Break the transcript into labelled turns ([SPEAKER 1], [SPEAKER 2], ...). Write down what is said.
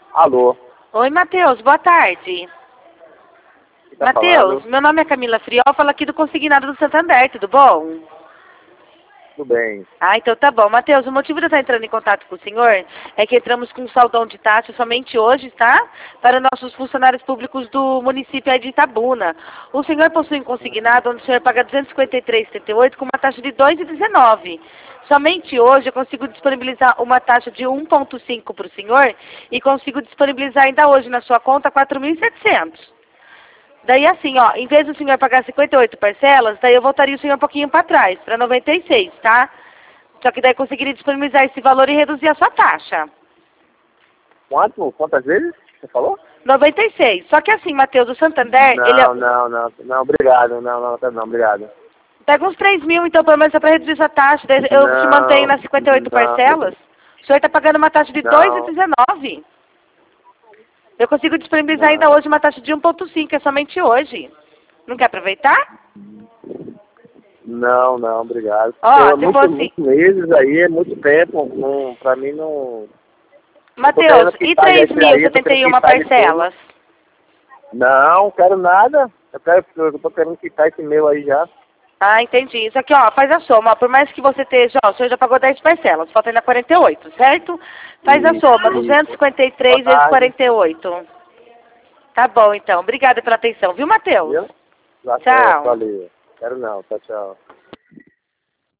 [SPEAKER 1] Alô?
[SPEAKER 2] Oi, Matheus, boa tarde.
[SPEAKER 1] Quem tá
[SPEAKER 2] Matheus,
[SPEAKER 1] falando?
[SPEAKER 2] meu nome é Camila Friol, falo aqui do Consignado do Santander, tudo bom?
[SPEAKER 1] Tudo bem.
[SPEAKER 2] Ah, então tá bom. Matheus, o motivo de eu estar entrando em contato com o senhor é que entramos com um saldão de taxa somente hoje, tá? Para nossos funcionários públicos do município aí de Itabuna. O senhor possui um consignado onde o senhor paga R$ 253,78 com uma taxa de R$ 2,19. Somente hoje eu consigo disponibilizar uma taxa de 1,5 para o senhor e consigo disponibilizar ainda hoje na sua conta 4.700. Daí assim, ó, em vez do senhor pagar 58 parcelas, daí eu voltaria o senhor um pouquinho para trás, para 96, tá? Só que daí eu conseguiria disponibilizar esse valor e reduzir a sua taxa.
[SPEAKER 1] Quanto? Quantas vezes você falou?
[SPEAKER 2] 96. Só que assim, Matheus, o Santander, ele
[SPEAKER 1] Não, obrigado. Não, obrigado.
[SPEAKER 2] pega uns 3 mil, então, pelo menos é para reduzir essa taxa. Daí eu te mantenho nas 58 parcelas. O senhor está pagando uma taxa de
[SPEAKER 1] não,
[SPEAKER 2] 2,19. Eu consigo disponibilizar ainda
[SPEAKER 1] não,
[SPEAKER 2] hoje uma taxa de 1,5, é somente hoje. Não quer aproveitar?
[SPEAKER 1] não, obrigado.
[SPEAKER 2] Ó,
[SPEAKER 1] É
[SPEAKER 2] se fosse...
[SPEAKER 1] muitos meses aí, é muito tempo, não, pra mim não... Eu tô
[SPEAKER 2] Matheus,
[SPEAKER 1] querendo
[SPEAKER 2] e
[SPEAKER 1] quitar já esse aí, eu tô querendo
[SPEAKER 2] 3.071
[SPEAKER 1] quitar de tudo.
[SPEAKER 2] parcelas?
[SPEAKER 1] Não, quero nada. Eu tô querendo quitar esse meu aí já.
[SPEAKER 2] Ah, entendi. Isso aqui, ó, faz a soma. Ó, por mais que você esteja, ó, o senhor já pagou 10 parcelas, falta ainda 48, certo? Faz a soma,
[SPEAKER 1] Isso. Boa
[SPEAKER 2] 253 vezes
[SPEAKER 1] tarde.
[SPEAKER 2] 48. Tá bom, então. Obrigada pela atenção, viu, Matheus?
[SPEAKER 1] Viu? Tá certo,
[SPEAKER 2] Tchau.
[SPEAKER 1] valeu. Quero não, tchau.